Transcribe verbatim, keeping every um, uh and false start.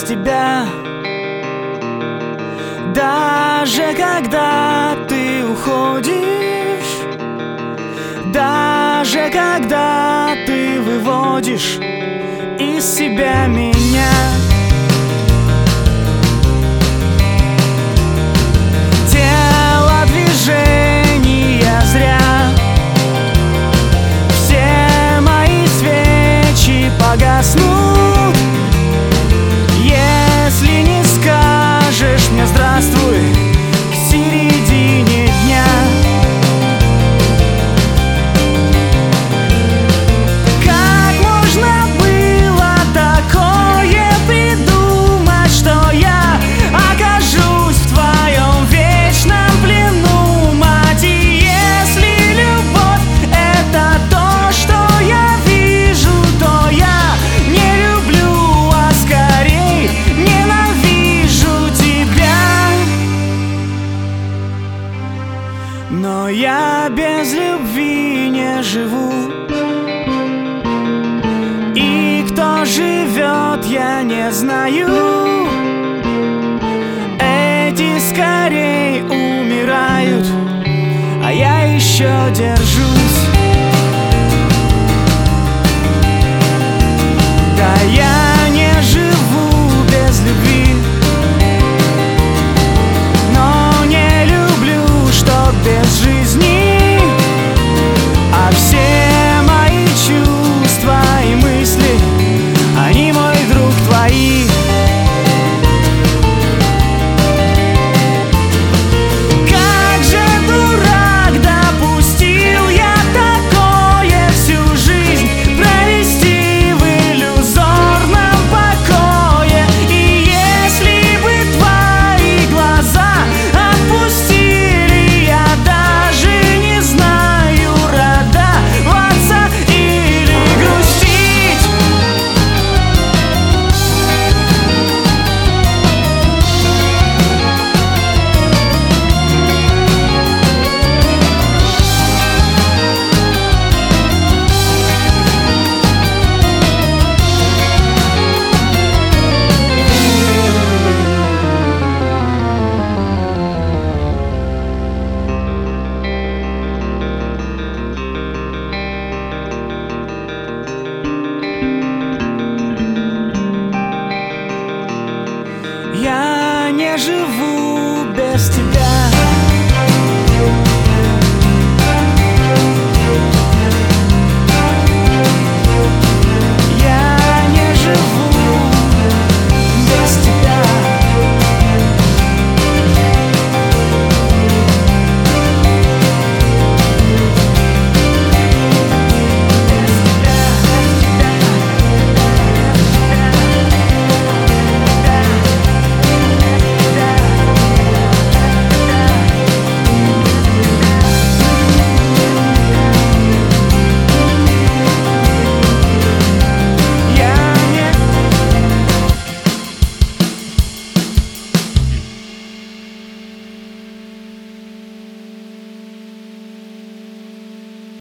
тебя. Даже когда ты уходишь, даже когда ты выводишь из себя меня. Телодвижения зря, все мои свечи погаснут, если не скажешь мне здравствуй к середине дня. Как можно было такое придумать, что я окажусь в твоем вечном плену, мать? И если любовь — это то, что я вижу, то я не люблю, а скорей ненавижу тебя. Но я без любви не живу, и кто живет, я не знаю. Эти скорей умирают, а я еще держусь. Да я не живу без любви, но не люблю, что без жизни. А все мои чувства и мысли, они, мой друг, твои. Как же дурак допустил я такое, всю жизнь провести в иллюзорном покое. И если бы твои глаза отпустили, я даже не знаю, радоваться или грустить. Я не живу без тебя. Я не живу